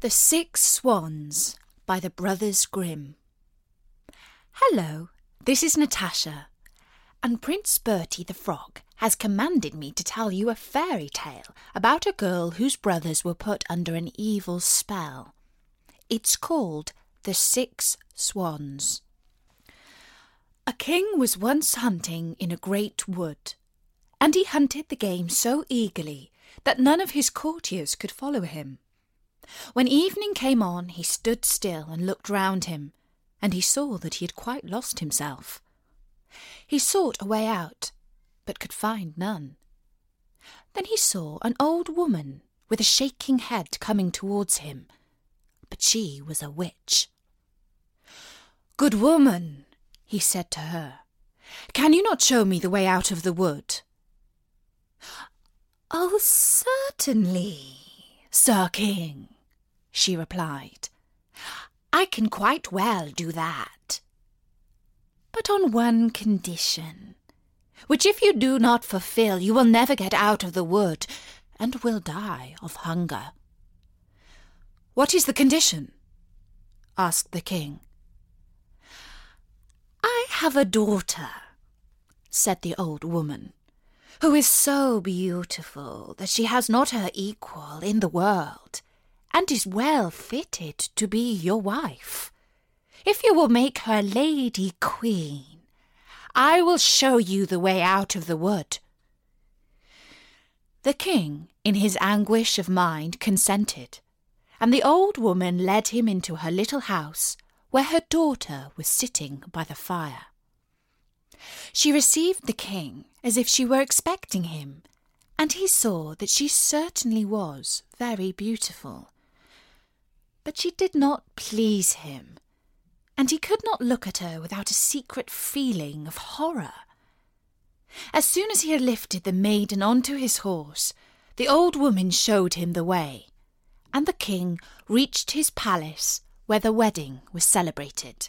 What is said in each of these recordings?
The Six Swans by the Brothers Grimm. Hello, this is Natasha, and Prince Bertie the Frog has commanded me to tell you a fairy tale about a girl whose brothers were put under an evil spell. It's called The Six Swans. A king was once hunting in a great wood, and he hunted the game so eagerly that none of his courtiers could follow him. When evening came on, he stood still and looked round him, and he saw that he had quite lost himself. He sought a way out, but could find none. Then he saw an old woman with a shaking head coming towards him, but she was a witch. "Good woman," he said to her, "can you not show me the way out of the wood?" "Oh, certainly, Sir King," she replied. "I can quite well do that. But on one condition, which if you do not fulfill, you will never get out of the wood and will die of hunger." "What is the condition?" asked the king. "I have a daughter," said the old woman, "who is so beautiful that she has not her equal in the world, and is well fitted to be your wife. If you will make her lady queen, I will show you the way out of the wood." The king, in his anguish of mind, consented, and the old woman led him into her little house, where her daughter was sitting by the fire. She received the king as if she were expecting him, and he saw that she certainly was very beautiful. But she did not please him, and he could not look at her without a secret feeling of horror. As soon as he had lifted the maiden onto his horse, the old woman showed him the way, and the king reached his palace where the wedding was celebrated.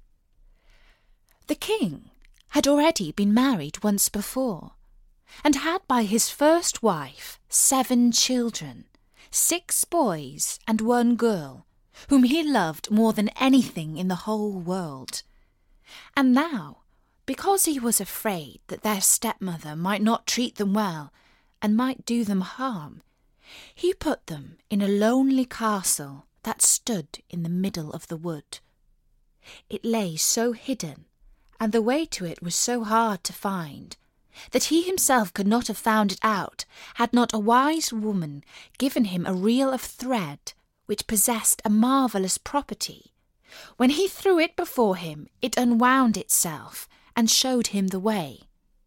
The king had already been married once before, and had by his first wife 7 children, 6 boys and 1 girl, whom he loved more than anything in the whole world. And now, because he was afraid that their stepmother might not treat them well and might do them harm, he put them in a lonely castle that stood in the middle of the wood. It lay so hidden, and the way to it was so hard to find, that he himself could not have found it out had not a wise woman given him a reel of thread which possessed a marvellous property. When he threw it before him, it unwound itself and showed him the way.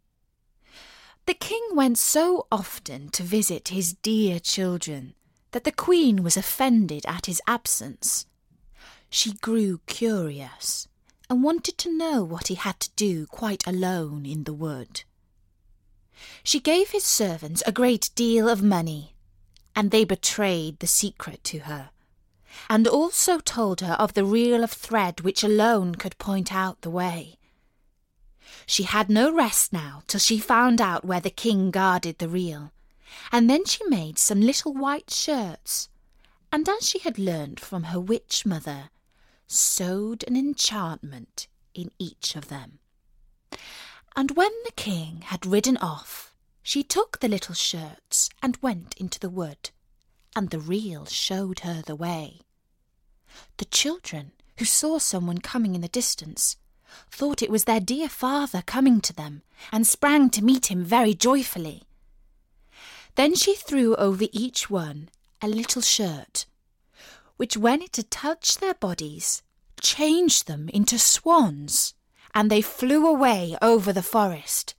The king went so often to visit his dear children that the queen was offended at his absence. She grew curious and wanted to know what he had to do quite alone in the wood. She gave his servants a great deal of money, and they betrayed the secret to her, and also told her of the reel of thread which alone could point out the way. She had no rest now till she found out where the king guarded the reel, and then she made some little white shirts, and as she had learnt from her witch mother, sewed an enchantment in each of them. And when the king had ridden off, she took the little shirts and went into the wood, and the reel showed her the way. The children, who saw someone coming in the distance, thought it was their dear father coming to them, and sprang to meet him very joyfully. Then she threw over each one a little shirt, which when it had touched their bodies, changed them into swans, and they flew away over the forest.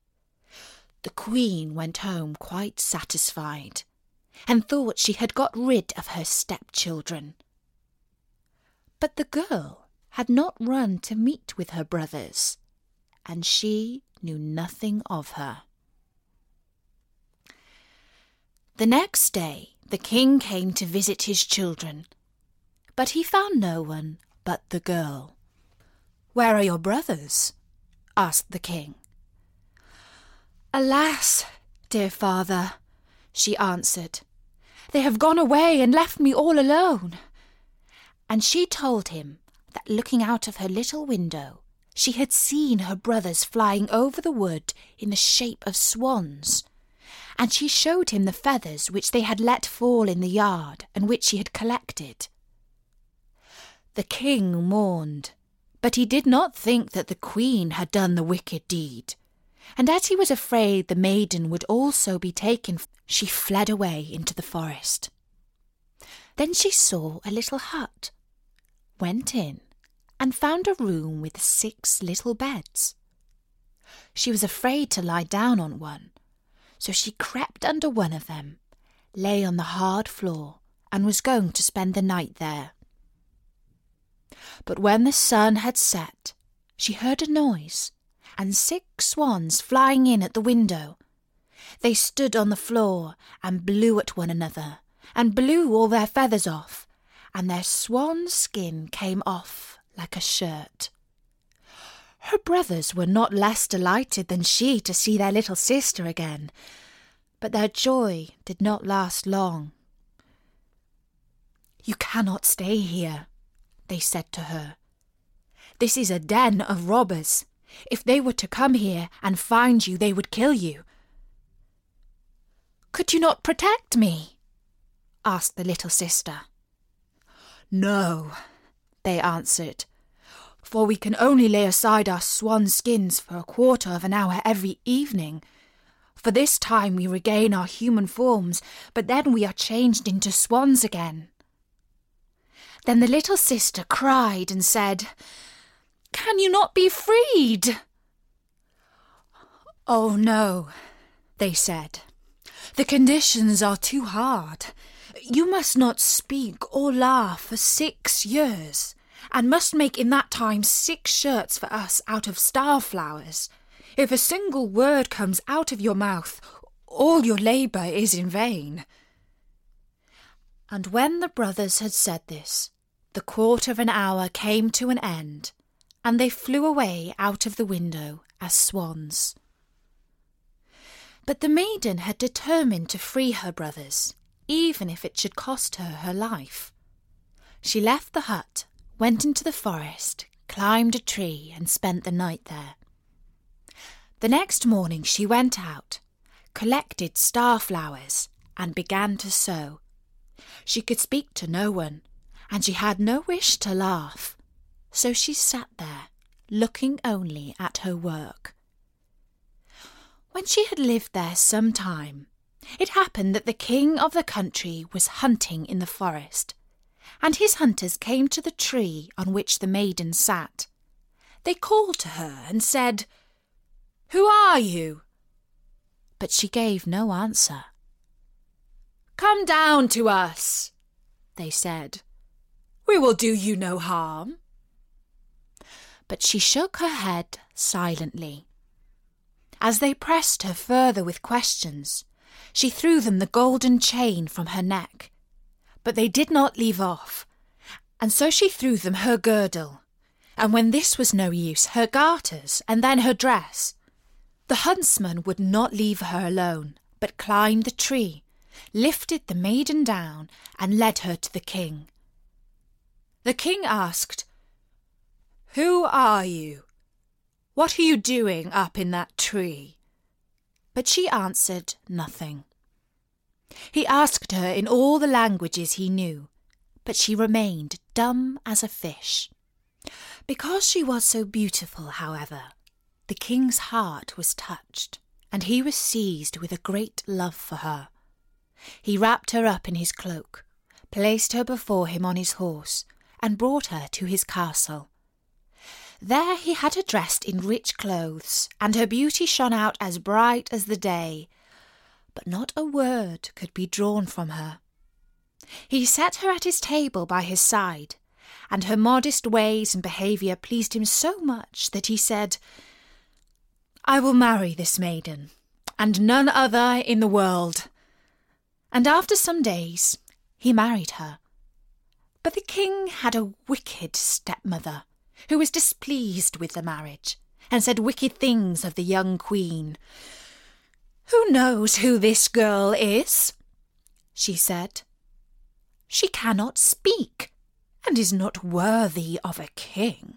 The queen went home quite satisfied, and thought she had got rid of her stepchildren. But the girl had not run to meet with her brothers, and she knew nothing of her. The next day the king came to visit his children, but he found no one but the girl. "Where are your brothers?" asked the king. "Alas, dear father," she answered, They have gone away and left me all alone." And she told him that looking out of her little window, she had seen her brothers flying over the wood in the shape of swans. And she showed him the feathers which they had let fall in the yard and which she had collected. The king mourned, but he did not think that the queen had done the wicked deed. And as he was afraid the maiden would also be taken, she fled away into the forest. Then she saw a little hut, went in, and found a room with 6 little beds. She was afraid to lie down on one, so she crept under one of them, lay on the hard floor, and was going to spend the night there. But when the sun had set, she heard a noise, and 6 swans flying in at the window. They stood on the floor and blew at one another, and blew all their feathers off, and their swan skin came off like a shirt. Her brothers were not less delighted than she to see their little sister again, but their joy did not last long. "You cannot stay here," they said to her. "This is a den of robbers. If they were to come here and find you, they would kill you." "Could you not protect me?" asked the little sister. "No," they answered, "for we can only lay aside our swan skins for a quarter of an hour every evening. For this time we regain our human forms, but then we are changed into swans again." Then the little sister cried and said, "Can you not be freed?" "Oh no," they said. "The conditions are too hard. You must not speak or laugh for 6 years, and must make in that time 6 shirts for us out of starflowers. If a single word comes out of your mouth, all your labour is in vain." And when the brothers had said this, the quarter of an hour came to an end, and they flew away out of the window as swans. But the maiden had determined to free her brothers, even if it should cost her her life. She left the hut, went into the forest, climbed a tree, and spent the night there. The next morning she went out, collected starflowers, and began to sew. She could speak to no one, and she had no wish to laugh, so she sat there, looking only at her work. When she had lived there some time, it happened that the king of the country was hunting in the forest, and his hunters came to the tree on which the maiden sat. They called to her and said, "Who are you?" But she gave no answer. "Come down to us," they said. "We will do you no harm." But she shook her head silently. As they pressed her further with questions, she threw them the golden chain from her neck. But they did not leave off, and so she threw them her girdle, and when this was no use, her garters, and then her dress. The huntsman would not leave her alone, but climbed the tree, lifted the maiden down, and led her to the king. The king asked, "Who are you? What are you doing up in that tree?" But she answered nothing. He asked her in all the languages he knew, but she remained dumb as a fish. Because she was so beautiful, however, the king's heart was touched, and he was seized with a great love for her. He wrapped her up in his cloak, placed her before him on his horse, and brought her to his castle. There he had her dressed in rich clothes, and her beauty shone out as bright as the day, but not a word could be drawn from her. He set her at his table by his side, and her modest ways and behaviour pleased him so much that he said, "I will marry this maiden, and none other in the world." And after some days he married her. But the king had a wicked stepmother, who was displeased with the marriage, and said wicked things of the young queen. "Who knows who this girl is?" she said. "She cannot speak, and is not worthy of a king."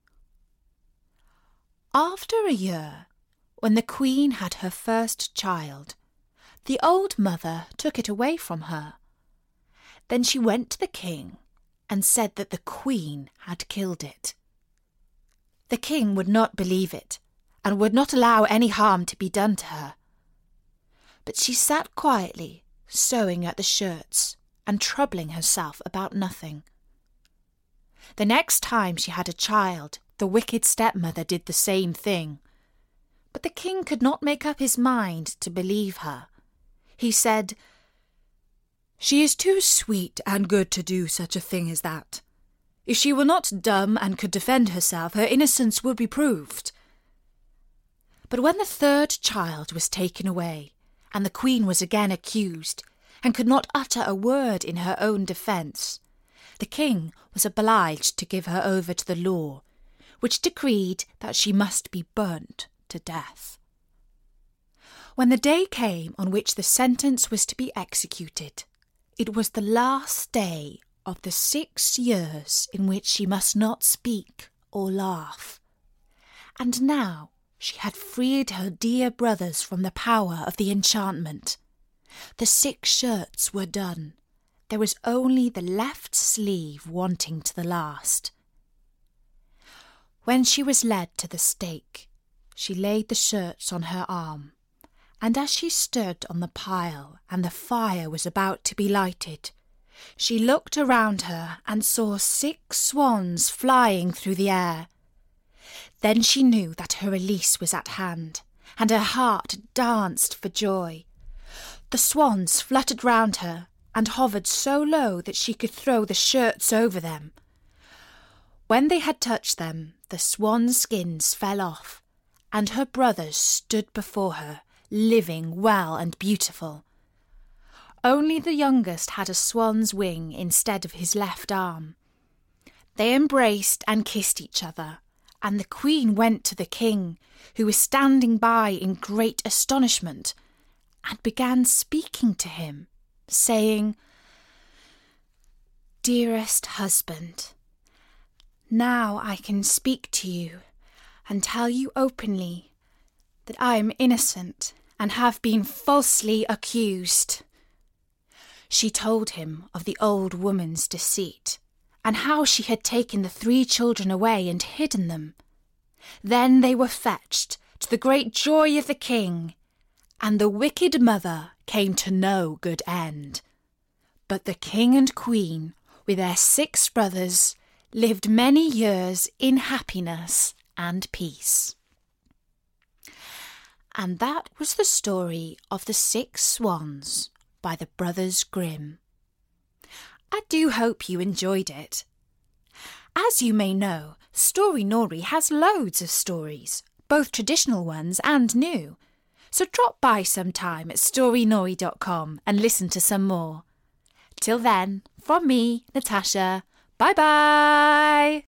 After a year, when the queen had her first child, the old mother took it away from her. Then she went to the king and said that the queen had killed it. The king would not believe it and would not allow any harm to be done to her. But she sat quietly, sewing at the shirts and troubling herself about nothing. The next time she had a child, the wicked stepmother did the same thing. But the king could not make up his mind to believe her. He said, "She is too sweet and good to do such a thing as that. If she were not dumb and could defend herself, her innocence would be proved." But when the third child was taken away, and the queen was again accused, and could not utter a word in her own defence, the king was obliged to give her over to the law, which decreed that she must be burnt to death. When the day came on which the sentence was to be executed, it was the last day of the 6 years in which she must not speak or laugh. And now she had freed her dear brothers from the power of the enchantment. The 6 shirts were done. There was only the left sleeve wanting to the last. When she was led to the stake, she laid the shirts on her arm, and as she stood on the pile and the fire was about to be lighted, she looked around her and saw 6 swans flying through the air. Then she knew that her release was at hand, and her heart danced for joy. The swans fluttered round her and hovered so low that she could throw the shirts over them. When they had touched them, the swan skins fell off, and her brothers stood before her, living well and beautiful. Only the youngest had a swan's wing instead of his left arm. They embraced and kissed each other, and the queen went to the king, who was standing by in great astonishment, and began speaking to him, saying, "Dearest husband, now I can speak to you and tell you openly that I am innocent and have been falsely accused." She told him of the old woman's deceit, and how she had taken the 3 children away and hidden them. Then they were fetched, to the great joy of the king, and the wicked mother came to no good end. But the king and queen, with their 6 brothers, lived many years in happiness and peace. And that was the story of the 6 swans by the Brothers Grimm. I do hope you enjoyed it. As you may know, Storynori has loads of stories, both traditional ones and new. So drop by sometime at storynori.com and listen to some more. Till then, from me, Natasha, bye-bye!